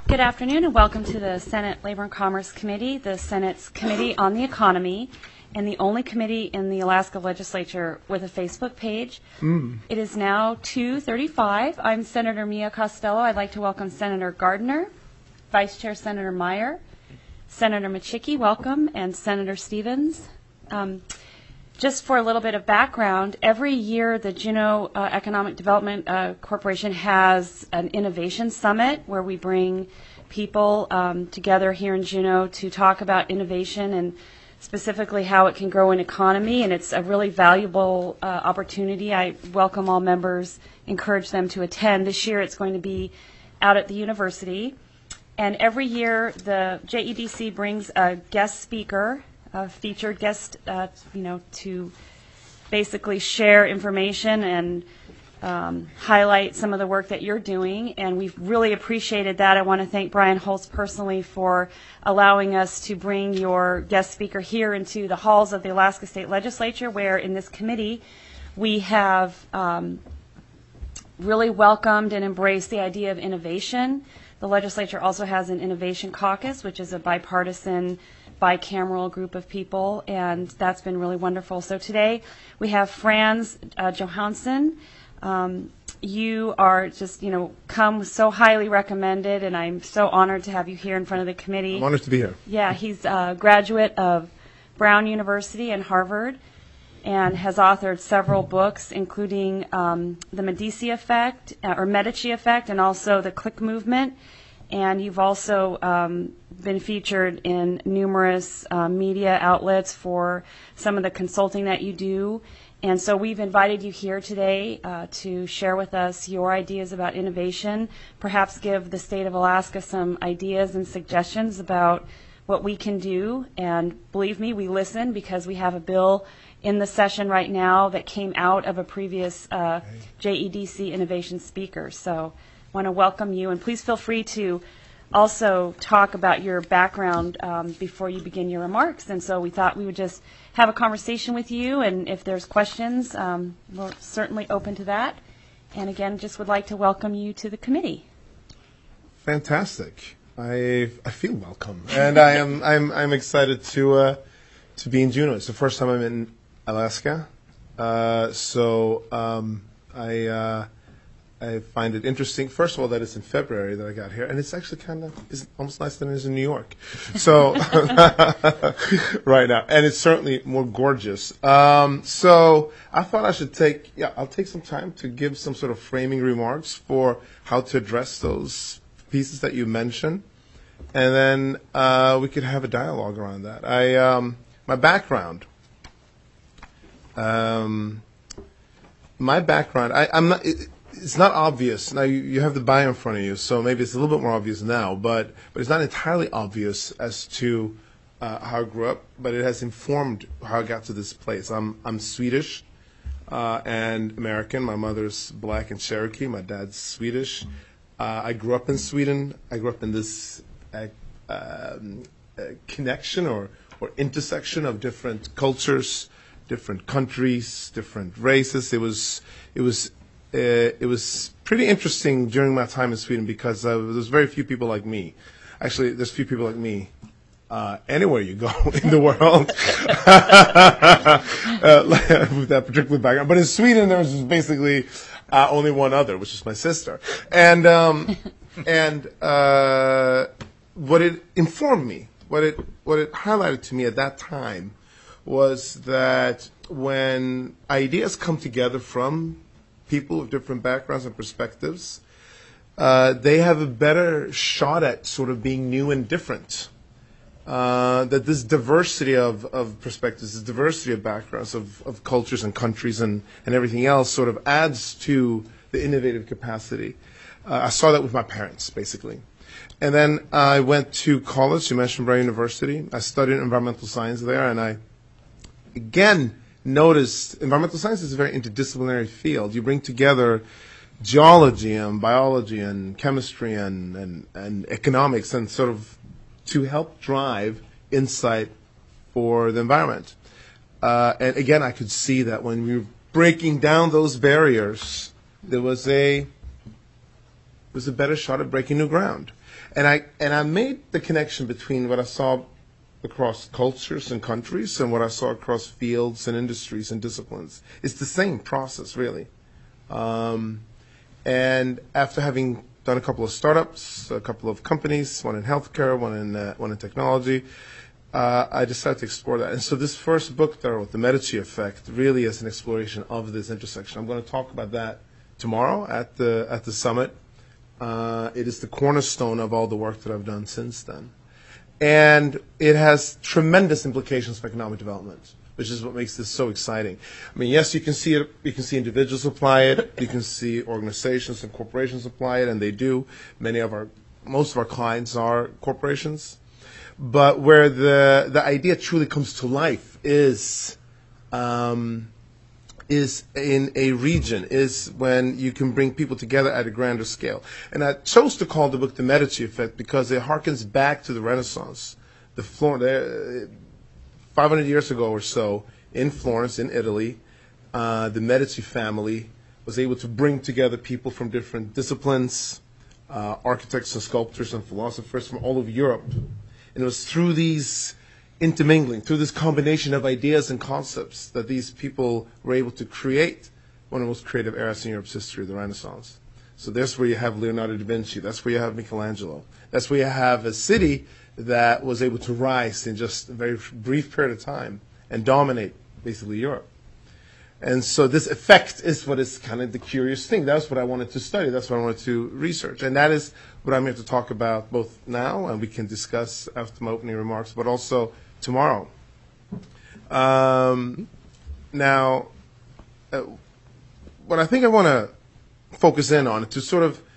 Good afternoon and welcome to the Senate Labor and Commerce Committee, the Senate's Committee on the Economy, and the only committee in the Alaska Legislature with a Facebook page. It is now 2:35. I'm Senator Mia Costello. I'd like to welcome Senator Gardner, Vice Chair Senator Meyer, Senator Machicki, welcome, and Senator Stevens. Just for a little bit of background, every year the Juneau Economic Development Corporation has an innovation summit where we bring people together here in Juneau to talk about innovation and specifically how it can grow an economy, and it's a really valuable opportunity. I welcome all members, encourage them to attend. This year it's going to be out at the university, and every year the JEDC brings a guest speaker, a featured guest, to basically share information and highlight some of the work that you're doing, and we've really appreciated that. I want to thank Brian Holtz personally for allowing us to bring your guest speaker here into the halls of the Alaska State Legislature, where in this committee we have really welcomed and embraced the idea of innovation. The legislature also has an innovation caucus, which is a bipartisan, bicameral group of people, and that's been really wonderful. So today we have Frans Johansson. You are just, come so highly recommended, and I'm so honored to have you here in front of the committee. I'm honored to be here. Yeah, he's a graduate of Brown University and Harvard and has authored several books, including The Medici Effect, or Medici Effect, and also The Click Movement. And you've also been featured in numerous media outlets for some of the consulting that you do. And so we've invited you here today to share with us your ideas about innovation, perhaps give the state of Alaska some ideas and suggestions about what we can do. And believe me, we listen, because we have a bill in the session right now that came out of a previous JEDC innovation speaker. So I want to welcome you, and please feel free to also talk about your background before you begin your remarks. And so we thought we would just have a conversation with you, and if there's questions, we're certainly open to that. And again, just would like to welcome you to the committee. Fantastic. I feel welcome, and I'm excited to be in Juneau. It's the first time I'm in Alaska, I find it interesting, first of all, that it's in February that I got here, and it's actually is almost nicer than it is in New York. So, right now, and it's certainly more gorgeous. So I thought I should I'll take some time to give some sort of framing remarks for how to address those pieces that you mentioned, and then we could have a dialogue around that. My background, I'm not. It's not obvious. Now, you have the bio in front of you, so maybe it's a little bit more obvious now, but it's not entirely obvious as to how I grew up, but it has informed how I got to this place. I'm Swedish and American. My mother's black and Cherokee. My dad's Swedish. I grew up in Sweden. I grew up in this connection or intersection of different cultures, different countries, different races. It was pretty interesting during my time in Sweden, because there's very few people like me. Actually, there's few people like me anywhere you go in the world with that particular background. But in Sweden, there was basically only one other, which is my sister. And what it informed me, what it highlighted to me at that time, was that when ideas come together from people of different backgrounds and perspectives, they have a better shot at sort of being new and different. That this diversity of perspectives, this diversity of backgrounds, of cultures and countries and everything else sort of adds to the innovative capacity. I saw that with my parents, basically. And then I went to college. You mentioned Brown University. I studied environmental science there, and I, again, noticed environmental science is a very interdisciplinary field. You bring together geology and biology and chemistry and economics, and sort of to help drive insight for the environment. And again, I could see that when we were breaking down those barriers, there was a was a better shot at breaking new ground. And I made the connection between what I saw across cultures and countries and what I saw across fields and industries and disciplines. It's the same process, really. And after having done a couple of startups, a couple of companies, one in healthcare, one in technology, I decided to explore that. And so this first book that I wrote, The Medici Effect, really is an exploration of this intersection. I'm going to talk about that tomorrow at the summit. It is the cornerstone of all the work that I've done since then. And it has tremendous implications for economic development, which is what makes this so exciting. I mean, yes, you can see it. You can see individuals apply it. You can see organizations and corporations apply it, and they do. Most of our clients are corporations. But where the idea truly comes to life is in a region, is when you can bring people together at a grander scale. And I chose to call the book The Medici Effect because it harkens back to the Renaissance. 500 years ago or so, in Florence, in Italy, the Medici family was able to bring together people from different disciplines, architects and sculptors and philosophers from all over Europe. And it was through these intermingling, through this combination of ideas and concepts, that these people were able to create one of the most creative eras in Europe's history, the Renaissance. So that's where you have Leonardo da Vinci. That's where you have Michelangelo. That's where you have a city that was able to rise in just a very brief period of time and dominate basically Europe. And so this effect is what is kind of the curious thing. That's what I wanted to study. That's what I wanted to research. And that is what I'm here to talk about both now, and we can discuss after my opening remarks, but also tomorrow. Now, what I think I want to focus in on, to sort of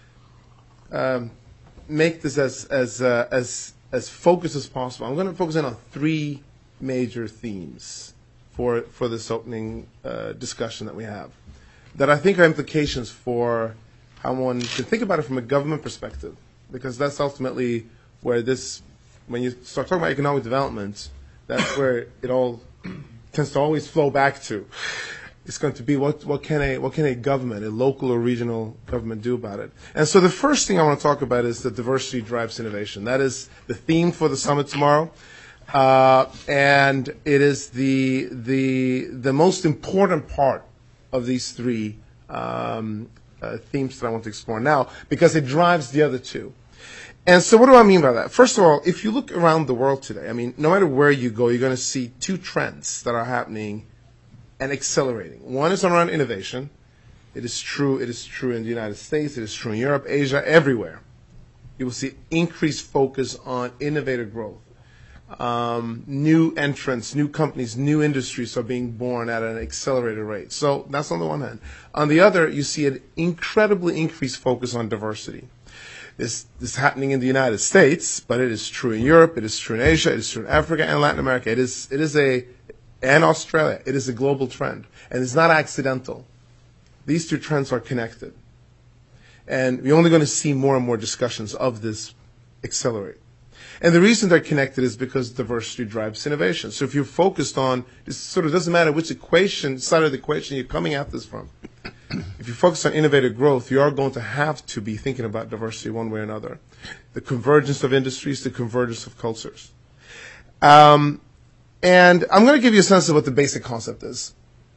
make this as focused as possible, I'm going to focus in on three major themes for this opening discussion that we have, that I think are implications for how one can think about it from a government perspective, because that's ultimately where this, when you start talking about economic development, that's where it all tends to always flow back to. It's going to be what can a government, a local or regional government, do about it? And so the first thing I want to talk about is that diversity drives innovation. That is the theme for the summit tomorrow. And it is the most important part of these three themes that I want to explore now, because it drives the other two. And so what do I mean by that? First of all, if you look around the world today, I mean, no matter where you go, you're going to see two trends that are happening and accelerating. One is around innovation. It is true in the United States. It is true in Europe, Asia, everywhere. You will see increased focus on innovative growth. New entrants, new companies, new industries are being born at an accelerated rate. So that's on the one hand. On the other, you see an incredibly increased focus on diversity. This is happening in the United States, but it is true in Europe, it is true in Asia, it is true in Africa and Latin America. And Australia. It is a global trend. And it's not accidental. These two trends are connected. And we're only going to see more and more discussions of this accelerate. And the reason they're connected is because diversity drives innovation. So if you're focused on, it sort of doesn't matter which side of the equation you're coming at this from. If you focus on innovative growth, you are going to have to be thinking about diversity one way or another. The convergence of industries, the convergence of cultures. And I'm going to give you a sense of what the basic concept is.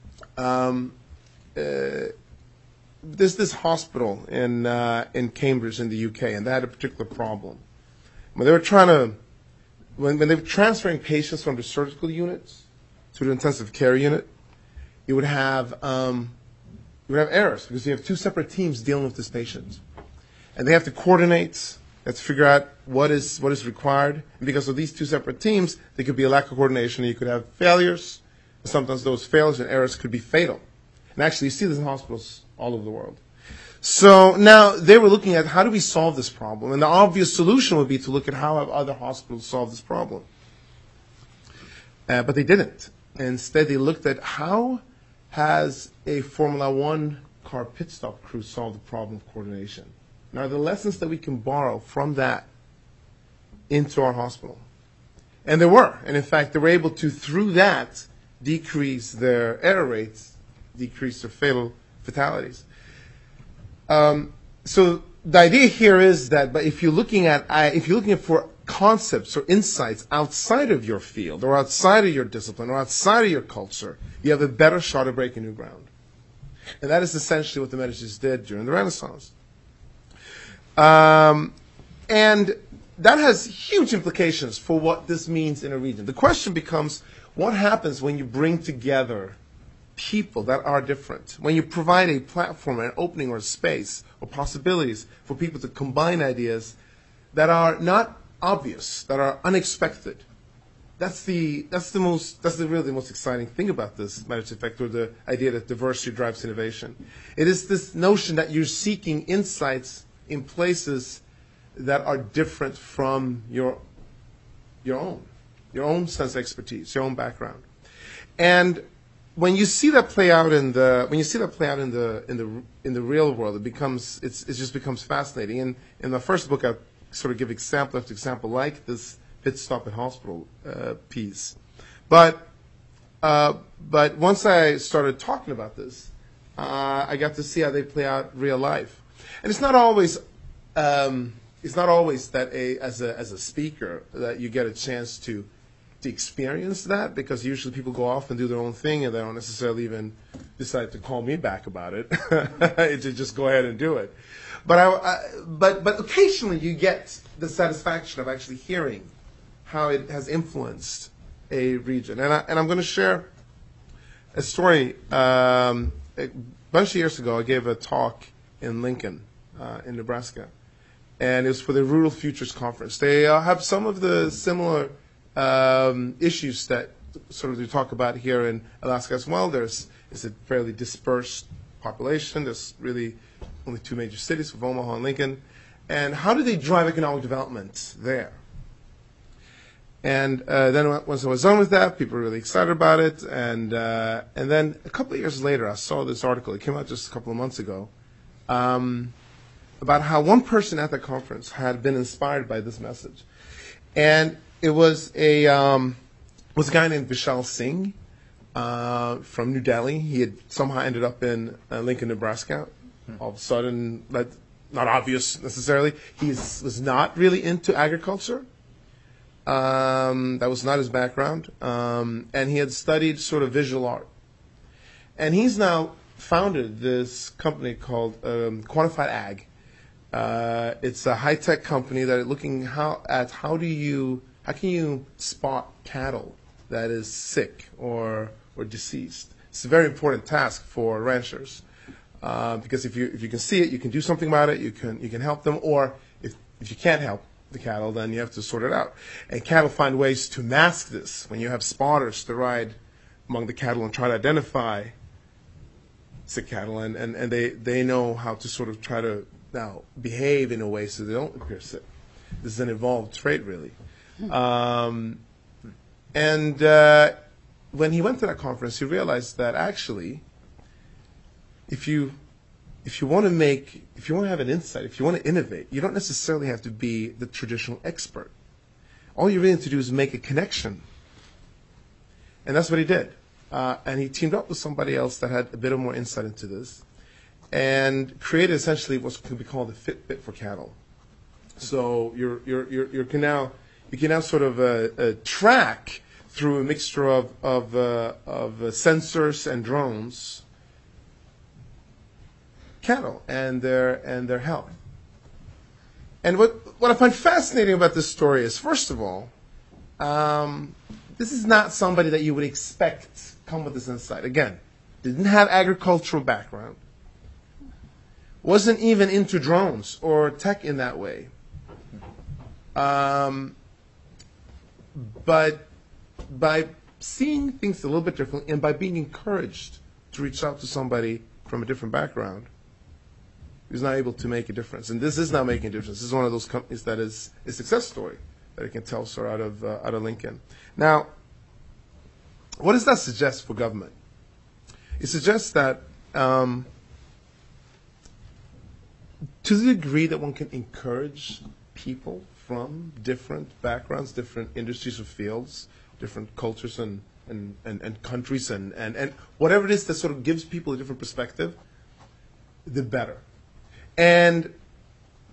There's this hospital in Cambridge in the UK, and they had a particular problem. When they were when they were transferring patients from the surgical units to the intensive care unit, you would have errors because you have two separate teams dealing with this patient, and they have to coordinate. They have to figure out what is required. And because of these two separate teams, there could be a lack of coordination. You could have failures. And sometimes those failures and errors could be fatal. And actually, you see this in hospitals all over the world. So now they were looking at how do we solve this problem? And the obvious solution would be to look at how have other hospitals solved this problem. But they didn't. Instead, they looked at how has a Formula One car pit stop crew solved the problem of coordination. Now, the lessons that we can borrow from that into our hospital. And there were. And in fact, they were able to, through that, decrease their error rates, decrease their fatalities. So the idea here is that, but if you're looking for concepts or insights outside of your field or outside of your discipline or outside of your culture, you have a better shot of breaking new ground. And that is essentially what the Medicis did during the Renaissance. And that has huge implications for what this means in a region. The question becomes, what happens when you bring together people that are different, when you provide a platform, an opening or a space or possibilities for people to combine ideas that are not obvious, that are unexpected? That's really the most exciting thing about this Medici effect, or the idea that diversity drives innovation. It is this notion that you're seeking insights in places that are different from your own sense of expertise, your own background. And when you see that play out in the real world, it just becomes fascinating. In the first book, I sort of give example after example, like this pit stop at hospital piece. But once I started talking about this, I got to see how they play out real life. And it's not always that as a speaker that you get a chance to experience that, because usually people go off and do their own thing and they don't necessarily even decide to call me back about it. To just go ahead and do it. But occasionally you get the satisfaction of actually hearing how it has influenced a region. And I'm going to share a story. A bunch of years ago, I gave a talk in Lincoln, in Nebraska, and it was for the Rural Futures Conference. They have some of the similar issues that sort of we talk about here in Alaska as well. It's a fairly dispersed population. There's really only two major cities, with Omaha and Lincoln. And how do they drive economic development there? And then once I was done with that, people were really excited about it. And then a couple of years later, I saw this article. It came out just a couple of months ago, about how one person at the conference had been inspired by this message. And it was a guy named Vishal Singh from New Delhi. He had somehow ended up in Lincoln, Nebraska. All of a sudden, not obvious necessarily, he was not really into agriculture. That was not his background. And he had studied sort of visual art. And he's now founded this company called Quantified Ag. It's a high-tech company that is looking how can you spot cattle that is sick or deceased. It's a very important task for ranchers, because if you can see it, you can do something about it. You can help them, or if you can't help the cattle, then you have to sort it out. And cattle find ways to mask this. When you have spotters to ride among the cattle and try to identify sick cattle, and they know how to sort of try to now behave in a way so they don't appear sick. This is an evolved trait, really. When he went to that conference, he realized that actually, if you want to have an insight, if you want to innovate, you don't necessarily have to be the traditional expert. All you really have to do is make a connection. And that's what he did. And he teamed up with somebody else that had a bit of more insight into this, and created essentially what can be called a Fitbit for cattle. So you can now sort of track through a mixture of sensors and drones cattle and their health. And what I find fascinating about this story is, first of all, this is not somebody that you would expect come with this insight. Again, didn't have agricultural background, wasn't even into drones or tech in that way. But by seeing things a little bit differently, and by being encouraged to reach out to somebody from a different background, he was now able to make a difference. And this is now making a difference. This is one of those companies that is a success story that I can tell, sir, out of Lincoln. Now, what does that suggest for government? It suggests that to the degree that one can encourage people from different backgrounds, different industries or fields, different cultures and countries and whatever it is that sort of gives people a different perspective, the better. And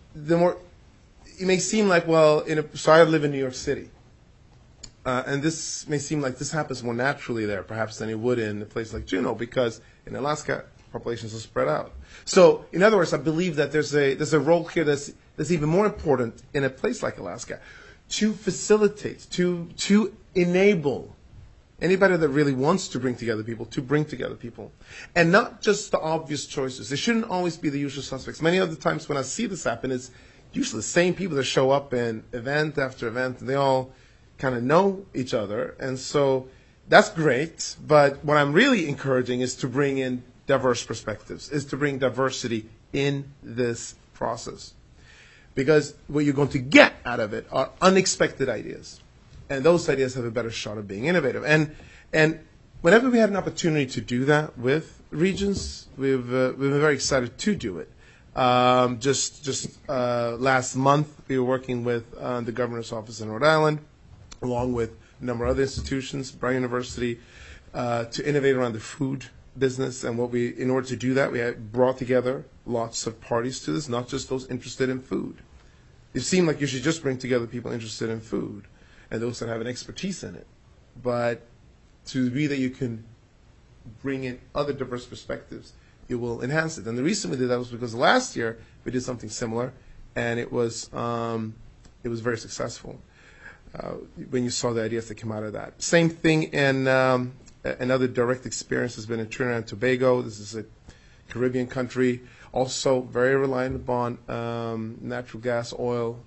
the more it may seem like, well, so I live in New York City. And this may seem like this happens more naturally there, perhaps, than it would in a place like Juneau, because in Alaska, populations are spread out. So, in other words, I believe that there's a role here that's even more important in a place like Alaska, to facilitate, to enable anybody that really wants to bring together people, to bring together people. And not just the obvious choices. It shouldn't always be the usual suspects. Many of the times when I see this happen, it's usually the same people that show up in event after event, and they all kind of know each other. And so that's great, but what I'm really encouraging is to bring in diverse perspectives, is to bring diversity in this process. Because what you're going to get out of it are unexpected ideas. And those ideas have a better shot of being innovative. And whenever we had an opportunity to do that with regions, we've been very excited to do it. Just last month, we were working with the governor's office in Rhode Island, along with a number of other institutions, Brown University, to innovate around the food business. And in order to do that, we had brought together lots of parties to this, not just those interested in food. It seemed like you should just bring together people interested in food and those that have an expertise in it. But to be that you can bring in other diverse perspectives, it will enhance it. And the reason we did that was because last year we did something similar, and it was very successful. When you saw the ideas that came out of that. Same thing in another direct experience has been in Trinidad and Tobago. This is a Caribbean country, also very reliant upon natural gas, oil.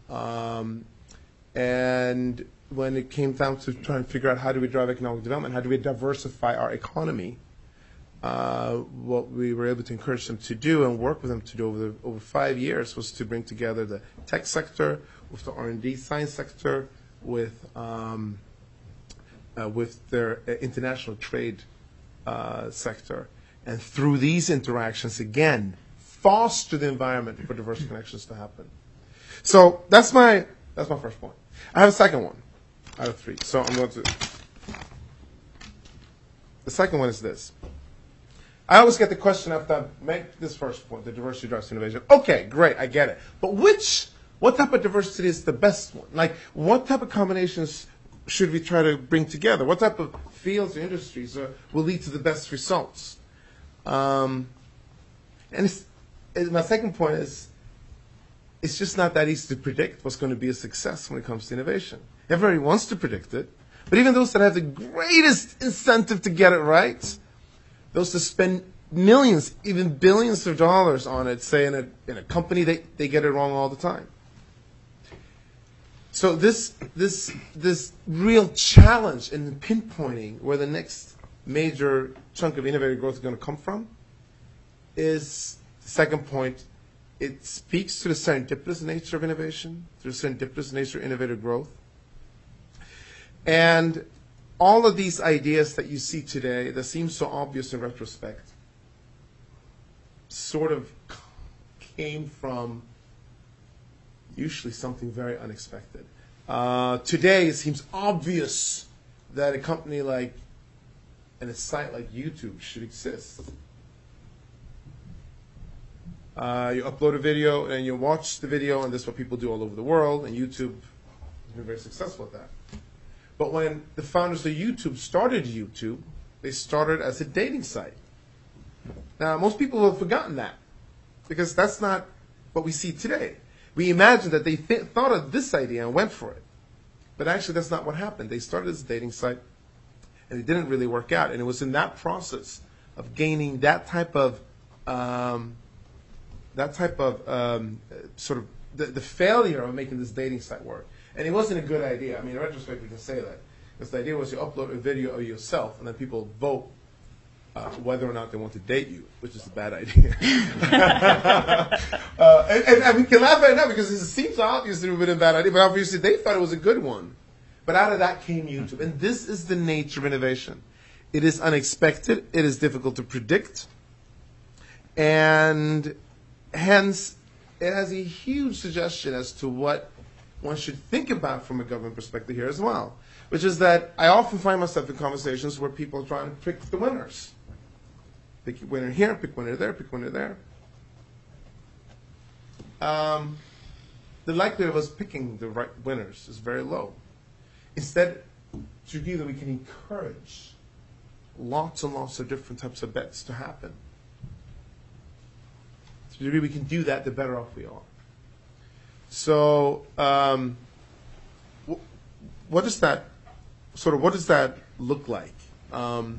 And when it came down to trying to figure out how do we drive economic development, how do we diversify our economy, what we were able to encourage them to do and work with them to do over 5 years was to bring together the tech sector with the R&D science sector, with their international trade sector, and through these interactions, again, foster the environment for diverse connections to happen. So that's my first point. I have a second one out of 3. So I'm going to. The second one is this. I always get the question after I make this first point, the diversity drives innovation. Okay, great, I get it. But what type of diversity is the best one? Like, what type of combinations should we try to bring together? What type of fields or industries will lead to the best results? And my second point is, it's just not that easy to predict what's going to be a success when it comes to innovation. Everybody wants to predict it, but even those that have the greatest incentive to get it right, those that spend millions, even billions of dollars on it, say in a company, they get it wrong all the time. So this real challenge in pinpointing where the next major chunk of innovative growth is going to come from is the second point. It speaks to the serendipitous nature of innovation, to the serendipitous nature of innovative growth. And all of these ideas that you see today that seem so obvious in retrospect sort of came from usually something very unexpected. Today it seems obvious that a company and a site like YouTube should exist. You upload a video and you watch the video, and this is what people do all over the world, and YouTube has been very successful at that. But when the founders of YouTube started YouTube, they started as a dating site. Now, most people have forgotten that, because that's not what we see today. We imagine that they thought of this idea and went for it. But actually, that's not what happened. They started as a dating site, and it didn't really work out. And it was in that process of gaining that type of sort of the failure of making this dating site work. And it wasn't a good idea. I mean, in retrospect, we can say that. Because the idea was you upload a video of yourself, and then people vote whether or not they want to date you, which is a bad idea. and we can laugh at it now because it seems obvious it would have been a bad idea, but obviously they thought it was a good one. But out of that came YouTube. And this is the nature of innovation. It is unexpected. It is difficult to predict. And hence, it has a huge suggestion as to what one should think about from a government perspective here as well, which is that I often find myself in conversations where people are trying to pick the winners. Pick a winner here, pick a winner there, pick a winner there. the likelihood of us picking the right winners is very low. Instead, to view that we can encourage lots and lots of different types of bets to happen. To the degree we can do that, the better off we are. So, what does that look like? I'm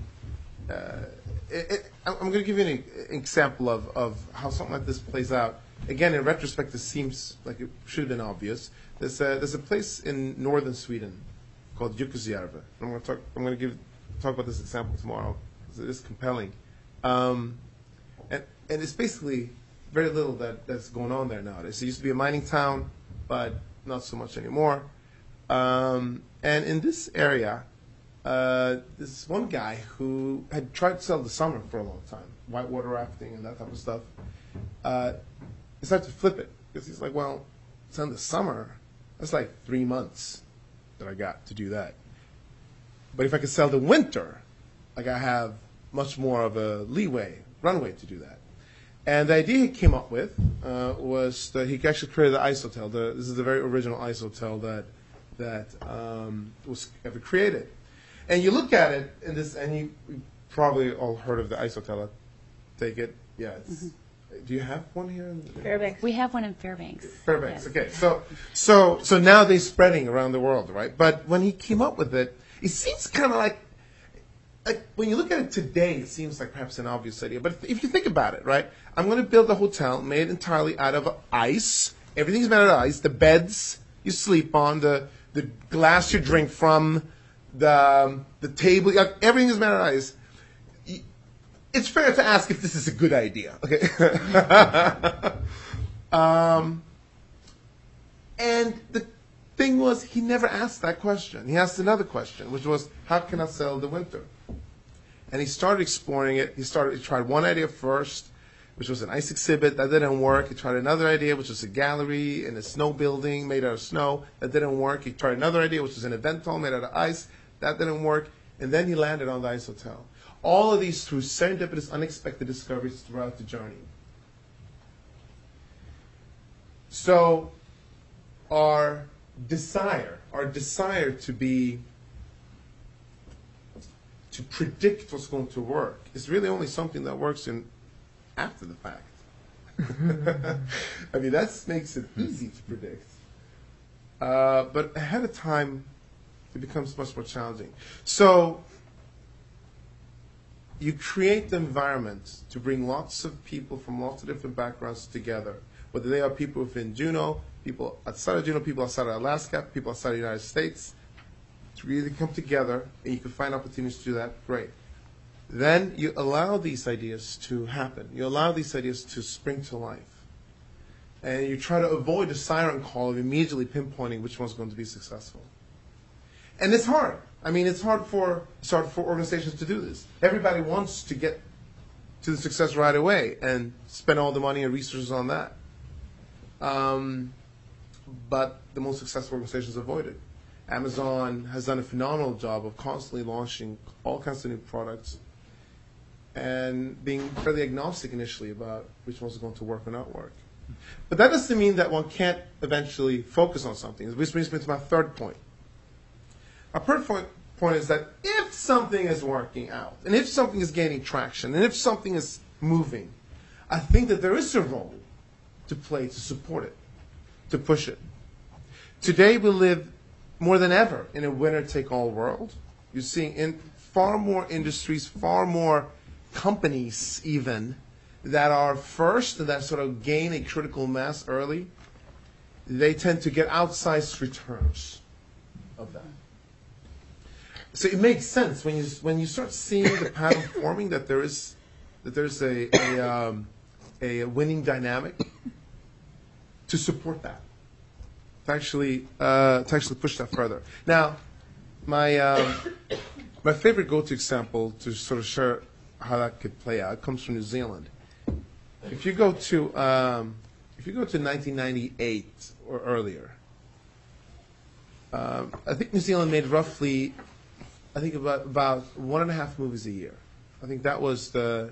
going to give you an example of how something like this plays out. Again, in retrospect, this seems like it should have been obvious. There's a place in northern Sweden called Jukkasjärvi. I'm going to talk about this example tomorrow because it is compelling. And it's basically very little that's going on there nowadays. It used to be a mining town, but not so much anymore. And in this area, this one guy who had tried to sell the summer for a long time, whitewater rafting and that type of stuff, decided to flip it because he's like, well, it's in the summer. That's like 3 months that I got to do that. But if I could sell the winter, like I have much more of a runway to do that. And the idea he came up with was that he actually created the ice hotel. This is the very original ice hotel that was ever created. And you look at it in this, and you probably all heard of the ice hotel. I take it, yeah. It's, do you have one here? Fairbanks. We have one in Fairbanks. Fairbanks. Yes. Okay. So now they're spreading around the world, right? But when he came up with it, it seems kind of like when you look at it today, it seems like perhaps an obvious idea. But if you think about it, right? I'm going to build a hotel made entirely out of ice. Everything's made out of ice. The beds you sleep on, the glass you drink from, the table, everything is made out of ice. It's fair to ask if this is a good idea, okay? And the thing was, he never asked that question. He asked another question, which was, how can I sell the winter? And he started exploring it. He tried one idea first, which was an ice exhibit. That didn't work. He tried another idea, which was a gallery in a snow building made out of snow. That didn't work. He tried another idea, which was an event hall made out of ice. That didn't work. And then he landed on the ice hotel. All of these through serendipitous, unexpected discoveries throughout the journey. So our desire to predict what's going to work is really only something that works after the fact. I mean, that makes it easy to predict. But ahead of time, it becomes much more challenging. So you create the environment to bring lots of people from lots of different backgrounds together, whether they are people within Juneau, people outside of Juneau, people outside of Alaska, people outside of the United States, to really come together, and you can find opportunities to do that, great. Then you allow these ideas to happen. You allow these ideas to spring to life. And you try to avoid the siren call of immediately pinpointing which one's going to be successful. And it's hard. I mean, it's hard for organizations to do this. Everybody wants to get to the success right away and spend all the money and resources on that. But the most successful organizations avoid it. Amazon has done a phenomenal job of constantly launching all kinds of new products and being fairly agnostic initially about which ones are going to work or not work. But that doesn't mean that one can't eventually focus on something, which brings me to my third point. Our third point is that if something is working out, and if something is gaining traction, and if something is moving, I think that there is a role to play to support it, to push it. Today we live more than ever in a winner-take-all world. You're seeing in far more industries, far more companies even, that are first and that sort of gain a critical mass early. They tend to get outsized returns of that. So it makes sense when you start seeing the pattern forming that there's a winning dynamic to support that, to actually push that further. Now, my favorite go-to example to sort of share how that could play out comes from New Zealand. If you go to 1998 or earlier, I think New Zealand made roughly, about 1.5 movies a year. I think that was the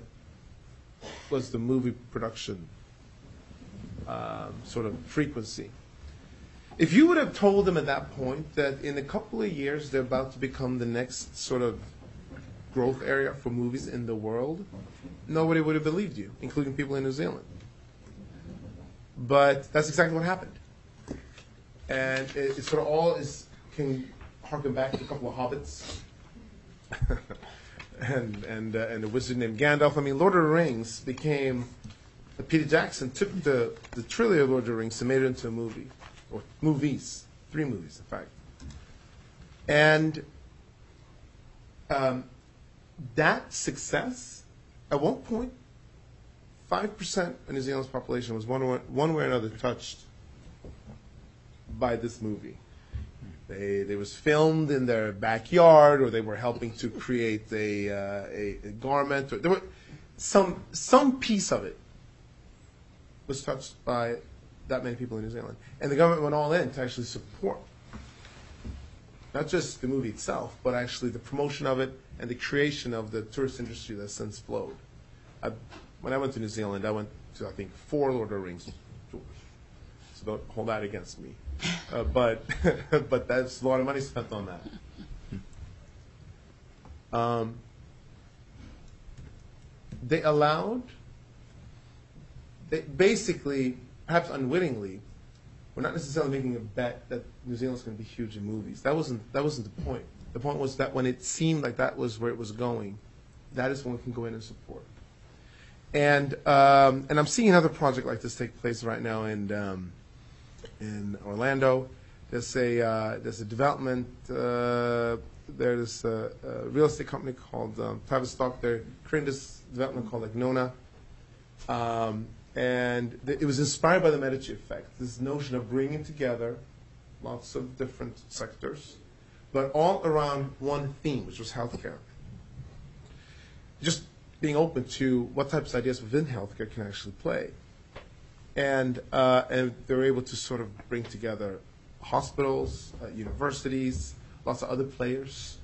movie production sort of frequency. If you would have told them at that point that in a couple of years they're about to become the next sort of growth area for movies in the world, nobody would have believed you, including people in New Zealand. But that's exactly what happened. And it sort of all can harken back to a couple of hobbits and a wizard named Gandalf. I mean, Lord of the Rings became... Peter Jackson took the trilogy of Lord of the Rings and made it into a movie. Or movies. 3 movies, in fact. And that success, at one point, 5% of New Zealand's population was one way or another touched by this movie. They was filmed in their backyard, or they were helping to create a garment. Or there were some piece of it was touched by that many people in New Zealand. And the government went all in to actually support not just the movie itself, but actually the promotion of it and the creation of the tourist industry that's since flowed. When I went to New Zealand, I went to, I think, 4 Lord of the Rings tours. So don't hold that against me. But that's a lot of money spent on that. They basically, perhaps unwittingly, were not necessarily making a bet that New Zealand's going to be huge in movies. That wasn't the point. The point was that when it seemed like that was where it was going, that is when we can go in and support. And I'm seeing another project like this take place right now in Orlando. There's a development. There's a real estate company called Tavistock. They're creating this development called like Nona. And it was inspired by the Medici effect, this notion of bringing together lots of different sectors, but all around one theme, which was healthcare. Just being open to what types of ideas within healthcare can actually play. And they're able to sort of bring together hospitals, universities, lots of other players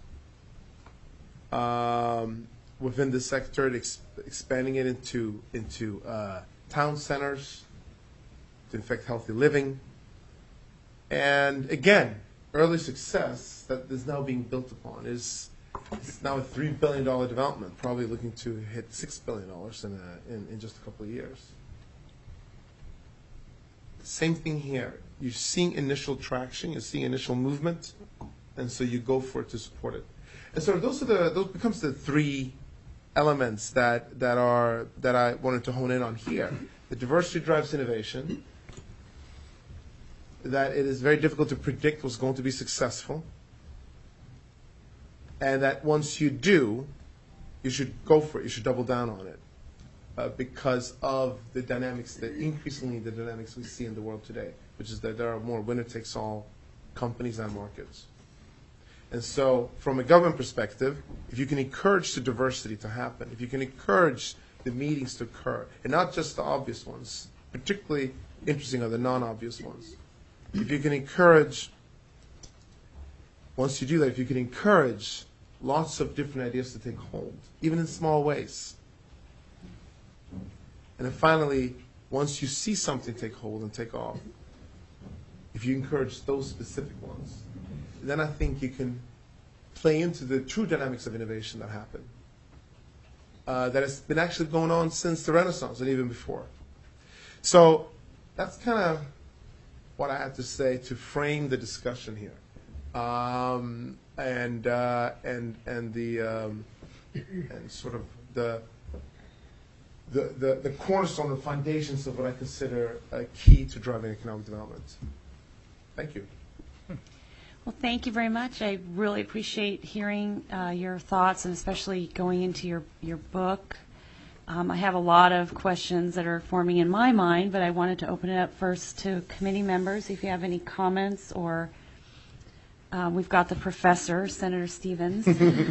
within the sector, expanding it into town centers to affect healthy living. And again, early success that is now being built upon is now a $3 billion development, probably looking to hit $6 billion in just a couple of years. Same thing here. You're seeing initial traction, you're seeing initial movement, and so you go for it to support it. And so those becomes the 3 elements that I wanted to hone in on here. The diversity drives innovation, that it is very difficult to predict what's going to be successful, and that once you do, you should go for it, you should double down on it, because of the dynamics, increasingly the dynamics we see in the world today, which is that there are more winner-takes-all companies and markets. And so, from a government perspective, if you can encourage the diversity to happen, if you can encourage the meetings to occur, and not just the obvious ones, particularly interesting are the non-obvious ones. If you can encourage, once you do that, if you can encourage lots of different ideas to take hold, even in small ways. And then finally, once you see something take hold and take off, if you encourage those specific ones, then I think you can play into the true dynamics of innovation that happen. That has been actually going on since the Renaissance and even before. So that's kind of what I had to say to frame the discussion here, and sort of the cornerstone, the foundations of what I consider a key to driving economic development. Thank you. Well, thank you very much. I really appreciate hearing your thoughts, and especially going into your book. I have a lot of questions that are forming in my mind, but I wanted to open it up first to committee members. If you have any comments, or we've got the professor, Senator Stevens.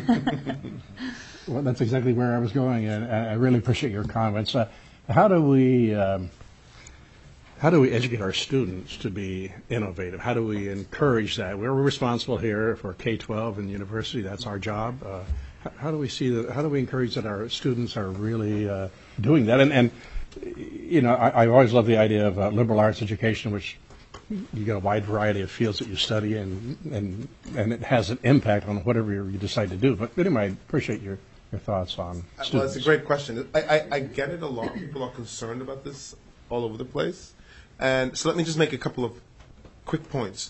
Well, that's exactly where I was going, and I really appreciate your comments. How do we educate our students to be innovative? How do we encourage that? We're responsible here for K-12 and university. That's our job. How do we see that? How do we encourage that our students are really doing that? And you know, I always love the idea of liberal arts education, which you get a wide variety of fields that you study, and it has an impact on whatever you decide to do. But anyway, I appreciate your thoughts on students. Well, that's a great question. I get it a lot. People are concerned about this all over the place. And so let me just make a couple of quick points.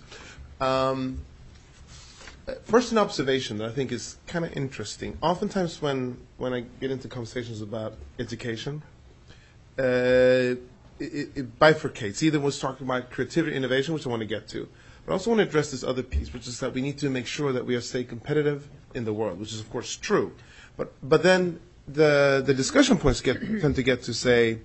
First, an observation that I think is kind of interesting. Oftentimes when I get into conversations about education, it bifurcates. Either we're talking about creativity, innovation, which I want to get to, but I also want to address this other piece, which is that we need to make sure that we are stay competitive in the world, which is of course true. But then the discussion points tend to get to say,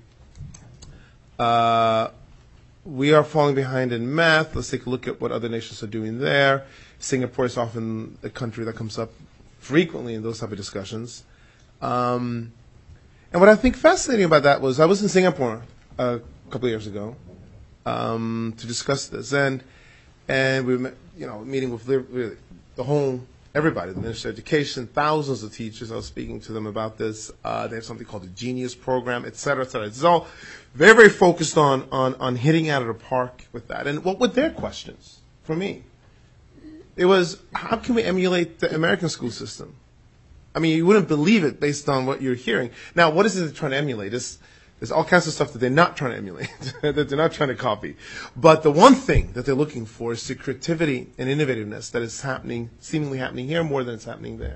we are falling behind in math. Let's take a look at what other nations are doing there. Singapore is often a country that comes up frequently in those type of discussions. And what I think fascinating about that was I was in Singapore a couple of years ago to discuss this, and we were meeting with the whole everybody, the Ministry of Education, thousands of teachers. I was speaking to them about this. They have something called the Genius Program, et cetera, et cetera. It's all very, very focused on hitting out of the park with that. And what were their questions for me? It was, how can we emulate the American school system? I mean, you wouldn't believe it based on what you're hearing. Now, what is it they're trying to emulate? There's all kinds of stuff that they're not trying to emulate, that they're not trying to copy. But the one thing that they're looking for is the creativity and innovativeness that is seemingly happening here more than it's happening there.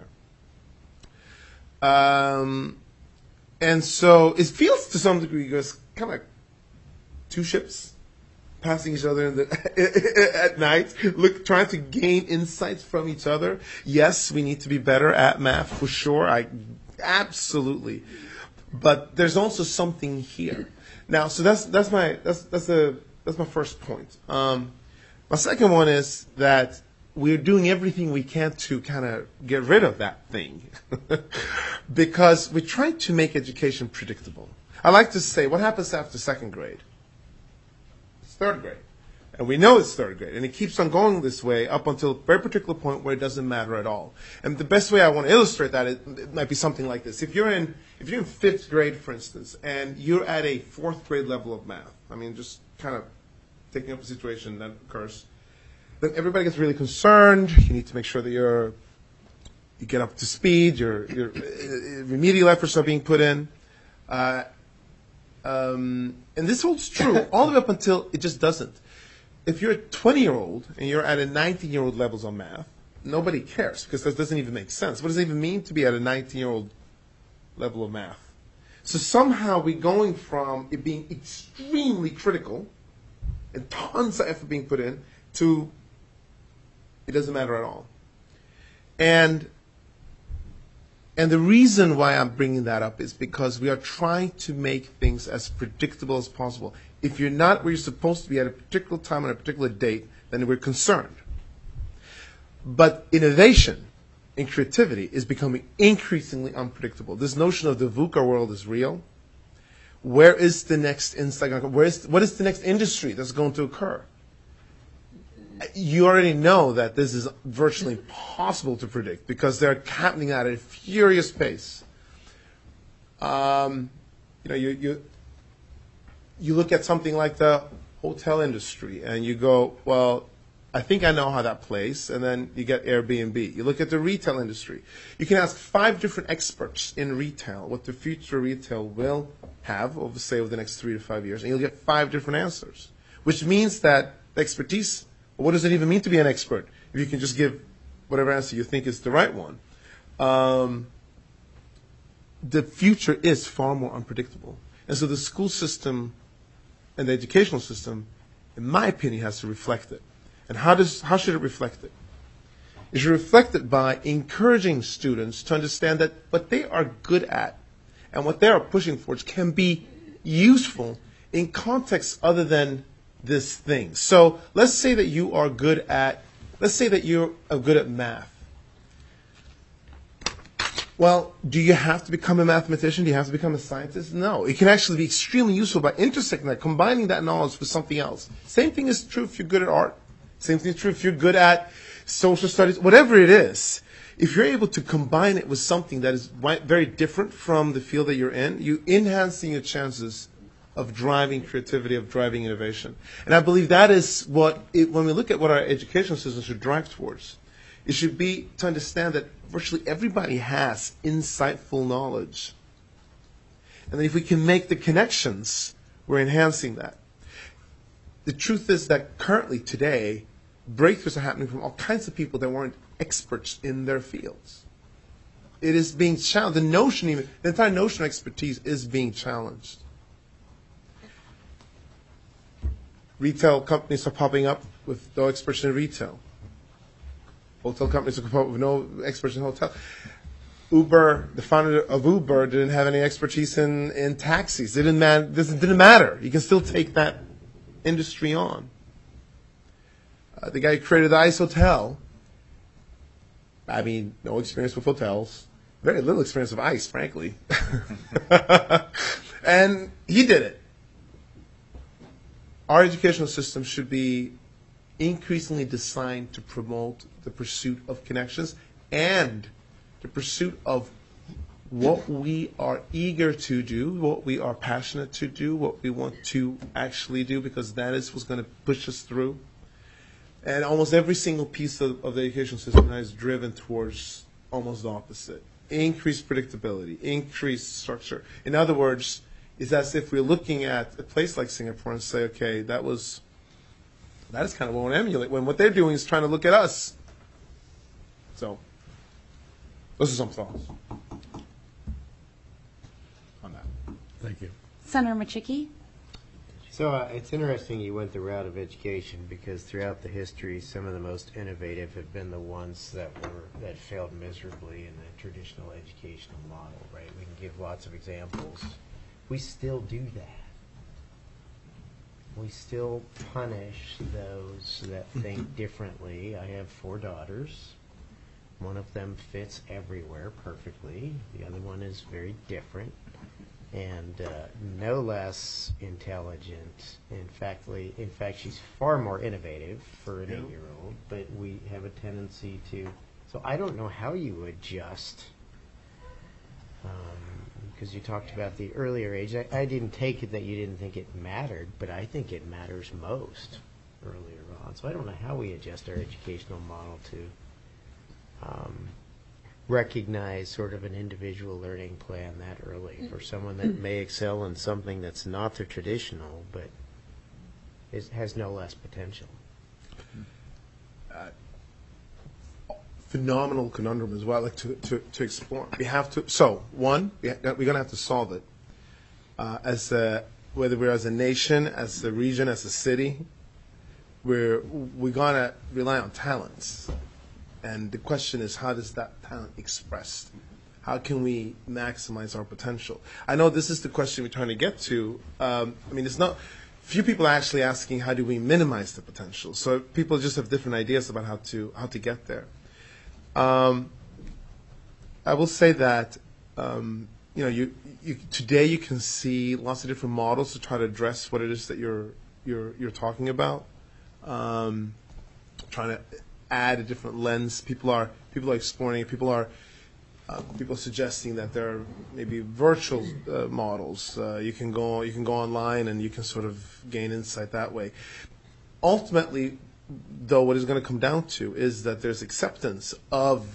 And so it feels to some degree kind of like two ships passing each other at night, trying to gain insights from each other. Yes, we need to be better at math for sure. Absolutely. But there's also something here. Now, so that's my first point. My second one is that we're doing everything we can to kind of get rid of that thing because we're trying to make education predictable. I like to say, what happens after second grade? It's third grade. And we know it's third grade. And it keeps on going this way up until a very particular point where it doesn't matter at all. And the best way I want to illustrate that, it might be something like this. If you're in fifth grade, for instance, and you're at a fourth grade level of math, I mean, just kind of taking up a situation that occurs, then everybody gets really concerned. You need to make sure that you get up to speed, your remedial efforts are being put in. And this holds true all the way up until it just doesn't. If you're a 20-year-old and you're at a 19-year-old levels on math, nobody cares because that doesn't even make sense. What does it even mean to be at a 19-year-old level of math? So somehow we're going from it being extremely critical and tons of effort being put in to it doesn't matter at all. And the reason why I'm bringing that up is because we are trying to make things as predictable as possible. If you're not where you're supposed to be at a particular time on a particular date, then we're concerned. But innovation and creativity is becoming increasingly unpredictable. This notion of the VUCA world is real. Where is the next Instagram? What is the next industry that's going to occur? You already know that this is virtually impossible to predict because they're happening at a furious pace. You look at something like the hotel industry and you go, well, I think I know how that plays, and then you get Airbnb. You look at the retail industry. You can ask 5 different experts in retail what the future retail will have over the next 3 to 5 years, and you'll get 5 different answers, which means that the expertise, what does it even mean to be an expert if you can just give whatever answer you think is the right one? The future is far more unpredictable. And so the school system and the educational system, in my opinion, has to reflect it. And how should it reflect it? It should reflect it by encouraging students to understand that what they are good at and what they are pushing towards can be useful in contexts other than this thing. So let's say that you're good at math. Well, do you have to become a mathematician? Do you have to become a scientist? No. It can actually be extremely useful by intersecting that, combining that knowledge with something else. Same thing is true if you're good at art. Same thing is true if you're good at social studies, whatever it is. If you're able to combine it with something that is very different from the field that you're in, you're enhancing your chances of driving creativity, of driving innovation. And I believe that is when we look at what our educational system should drive towards, it should be to understand that virtually everybody has insightful knowledge. And then if we can make the connections, we're enhancing that. The truth is that currently, today, breakthroughs are happening from all kinds of people that weren't experts in their fields. It is being challenged. The entire notion of expertise is being challenged. Retail companies are popping up with no experts in retail. Hotel companies are popping up with no experts in hotel. Uber, the founder of Uber, didn't have any expertise in taxis. It didn't matter. You can still take that industry on. The guy who created the Ice Hotel, no experience with hotels, very little experience with ice, frankly. And he did it. Our educational system should be increasingly designed to promote the pursuit of connections and the pursuit of what we are eager to do, what we are passionate to do, what we want to actually do, because that is what's going to push us through. And almost every single piece of the education system is driven towards almost the opposite. Increased predictability, increased structure. In other words, it's as if we're looking at a place like Singapore and say, okay, that is kind of what we want to emulate, when what they're doing is trying to look at us. So, those are some thoughts on that. Thank you. Senator Machicki? So it's interesting you went the route of education, because throughout the history, some of the most innovative have been the ones that failed miserably in the traditional educational model, right? We can give lots of examples. We still do that. We still punish those that think differently. I have 4 daughters. One of them fits everywhere perfectly. The other one is very different and no less intelligent. In fact, she's far more innovative for an 8-year-old, but we have a tendency to. So I don't know how you adjust, because you talked about the earlier age. I didn't take it that you didn't think it mattered, but I think it matters most earlier on. So I don't know how we adjust our educational model to recognize sort of an individual learning plan that early for someone that may excel in something that's not the traditional, but has no less potential. Phenomenal conundrum as well, like to explore. We have to. So one, we're going to have to solve it. Whether we're as a nation, as a region, as a city, we're going to rely on talents. And the question is, how does that talent express? How can we maximize our potential? I know this is the question we're trying to get to. It's not. Few people are actually asking, how do we minimize the potential? So people just have different ideas about how to get there. I will say that today you can see lots of different models to try to address what it is that you're talking about. Trying to add a different lens. People are exploring it. People are suggesting that there are maybe virtual models. You can go online and you can sort of gain insight that way. Ultimately, though, what it's going to come down to is that there's acceptance of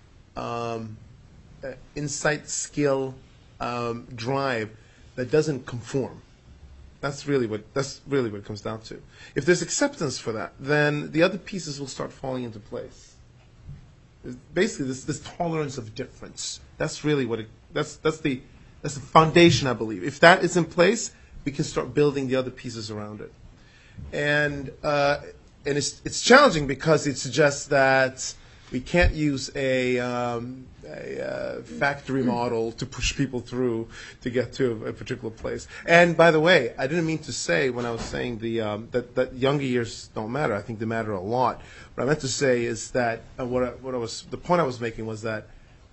insight, skill, drive that doesn't conform. That's really what it comes down to. If there's acceptance for that, then the other pieces will start falling into place. Basically, this tolerance of difference. That's really what that's the foundation, I believe. If that is in place, we can start building the other pieces around it. And it's challenging because it suggests that we can't use a factory model to push people through to get to a particular place. And by the way, I didn't mean to say when I was saying that younger years don't matter. I think they matter a lot. What I meant to say is that the point I was making was that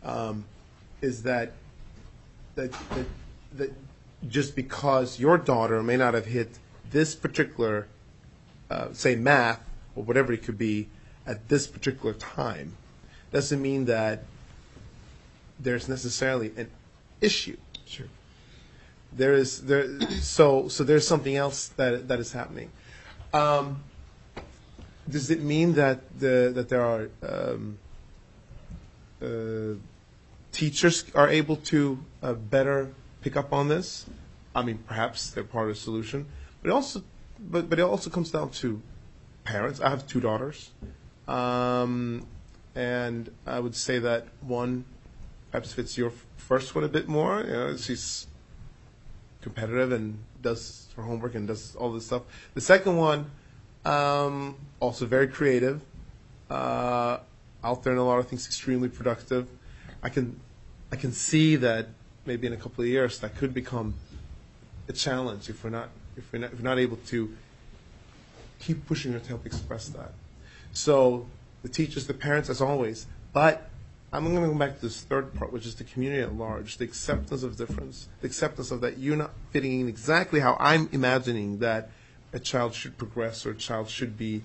just because your daughter may not have hit this particular say math or whatever it could be at this particular time, doesn't mean that there's necessarily an issue. Sure. So there's something else that is happening. Does it mean that there are teachers are able to better pick up on this? I mean, perhaps they're part of the solution, but it also comes down to parents. I have 2 daughters, and I would say that one perhaps fits your first one a bit more. You know, she's competitive and does her homework and does all this stuff. The second one, also very creative, out there in a lot of things, extremely productive. I can see that maybe in a couple of years that could become a challenge if we're not able to keep pushing her to help express that. So the teachers, the parents, as always. But I'm going to go back to this third part, which is the community at large, the acceptance of difference, the acceptance of that you're not fitting in exactly how I'm imagining that a child should progress or a child should be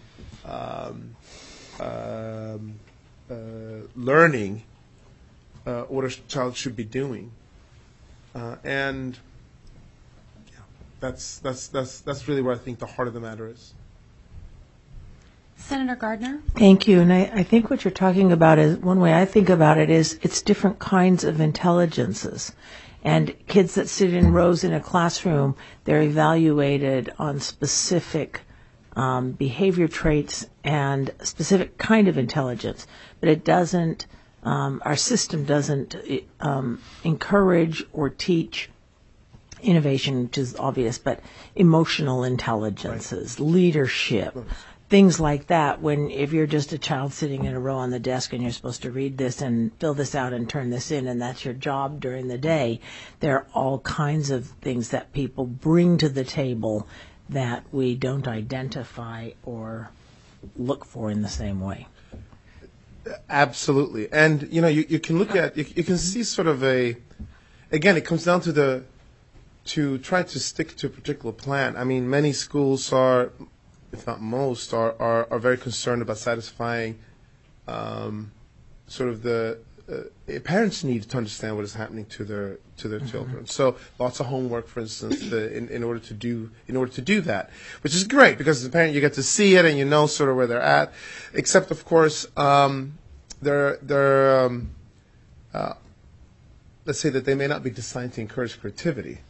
learning what a child should be doing. And yeah, that's really where I think the heart of the matter is. Senator Gardner? Thank you. And I think what you're talking about is, one way I think about it is, it's different kinds of intelligences. And kids that sit in rows in a classroom, they're evaluated on specific behavior traits and specific kind of intelligence. But it doesn't, our system doesn't encourage or teach innovation, which is obvious, but emotional intelligences, leadership, things like that. If you're just a child sitting in a row on the desk and you're supposed to read this and fill this out and turn this in, and that's your job during the day, there are all kinds of things that people bring to the table that we don't identify or look for in the same way. Absolutely. And, you can look at, you can see sort of again, it comes down to try to stick to a particular plan. I mean, many schools are, if not most, are very concerned about satisfying sort of the parents need to understand what is happening to their children. So lots of homework, for instance, in order to do that, which is great because as a parent you get to see it and you know sort of where they're at. Except of course, let's say that they may not be designed to encourage creativity.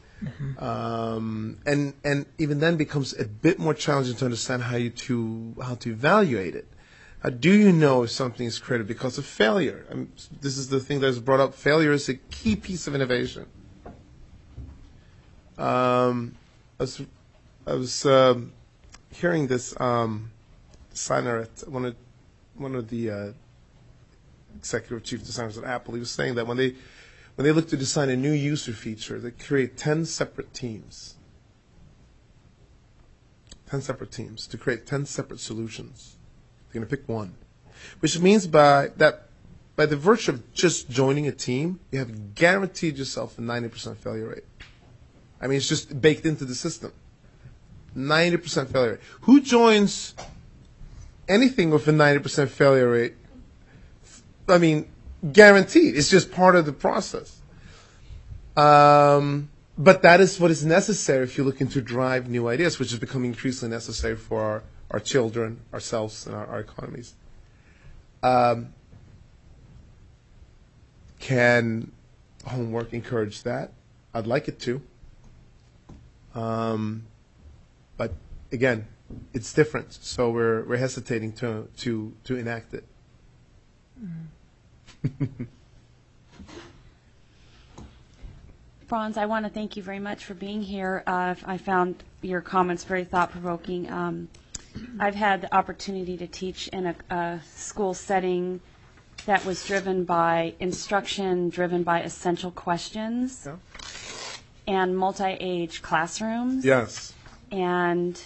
And even then becomes a bit more challenging to understand how to evaluate it. How do you know if something is creative because of failure? This is the thing that is brought up. Failure is a key piece of innovation. I was hearing this designer at one of the executive chief designers at Apple. He was saying that when they look to design a new user feature, they create 10 separate teams. 10 separate teams to create 10 separate solutions. They're going to pick one. Which means by the virtue of just joining a team, you have guaranteed yourself a 90% failure rate. I mean, it's just baked into the system. 90% failure rate. Who joins anything with a 90% failure rate? I mean, guaranteed. It's just part of the process. But that is what is necessary if you're looking to drive new ideas, which is becoming increasingly necessary for our children, ourselves, and our economies. Can homework encourage that? I'd like it to. But again, it's different, so we're hesitating to enact it. Franz, I want to thank you very much for being here. I found your comments very thought-provoking. I've had the opportunity to teach in a school setting that was driven by instruction, driven by essential questions, and multi-age classrooms. Yes. And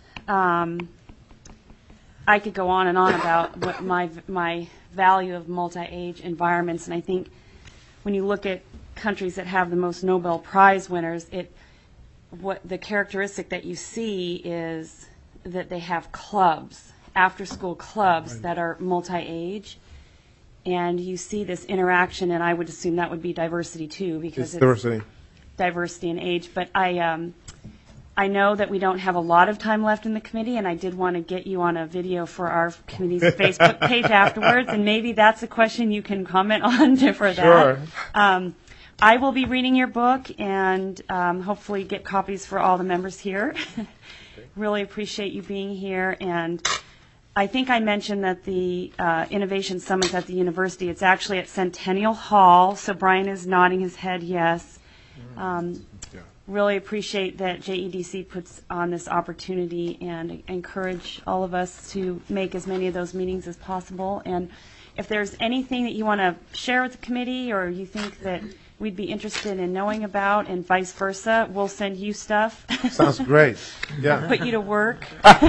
I could go on and on about what my value of multi-age environments, and I think when you look at countries that have the most Nobel Prize winners, what the characteristic that you see is that they have clubs, after-school clubs that are multi-age, and you see this interaction, and I would assume that would be diversity too, because it's diversity. diversity and age. But I know that we don't have a lot of time left in the committee, and I did want to get you on a video for our committee's Facebook page afterwards, and maybe that's a question you can comment on for that. Sure. I will be reading your book and hopefully get copies for all the members here. Really appreciate you being here, and I think I mentioned that the Innovation Summit's at the university. It's actually at Centennial Hall, so Brian is nodding his head yes. Really appreciate that JEDC puts on this opportunity and encourage all of us to make as many of those meetings as possible. And if there's anything that you want to share with the committee or you think that we'd be interested in knowing about and vice versa, we'll send you stuff. Sounds great. Yeah. Put you to work.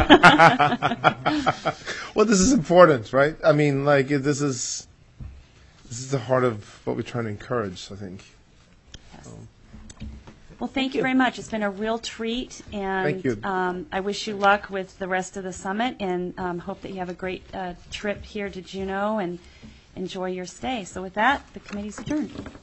Well, this is important, right? I mean, like, this is the heart of what we're trying to encourage, I think. Yes. Well, thank you very much. It's been a real treat, and Thank you. I wish you luck with the rest of the summit, and hope that you have a great trip here to Juneau and enjoy your stay. So with that, the committee's adjourned.